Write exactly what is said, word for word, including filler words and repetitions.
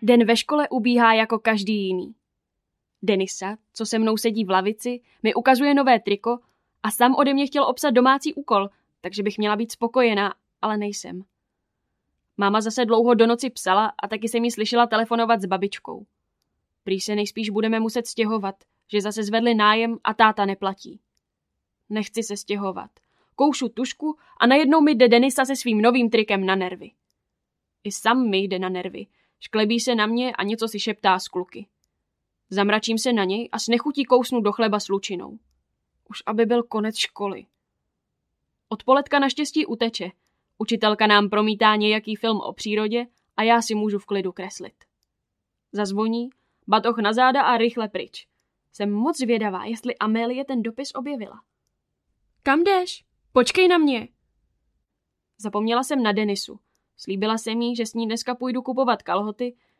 Den ve škole ubíhá jako každý jiný. Denisa, co se mnou sedí v lavici, mi ukazuje nové triko a sám ode mě chtěl obsat domácí úkol, takže bych měla být spokojená, ale nejsem. Máma zase dlouho do noci psala a taky jsem jí slyšela telefonovat s babičkou. Prý se nejspíš budeme muset stěhovat, že zase zvedli nájem a táta neplatí. Nechci se stěhovat. Koušu tušku a najednou mi jde Denisa se svým novým trikem na nervy. I sam mi jde na nervy. Šklebí se na mě a něco si šeptá s kluky. Zamračím se na něj a s nechutí kousnu do chleba s lučinou. Už aby byl konec školy. Odpoledka naštěstí uteče. Učitelka nám promítá nějaký film o přírodě a já si můžu v klidu kreslit. Zazvoní, batoh na záda a rychle pryč. Jsem moc zvědavá, jestli Amélie ten dopis objevila. Kam jdeš? Počkej na mě. Zapomněla jsem na Denisu. Slíbila jsem jí, že s ní dneska půjdu kupovat kalhoty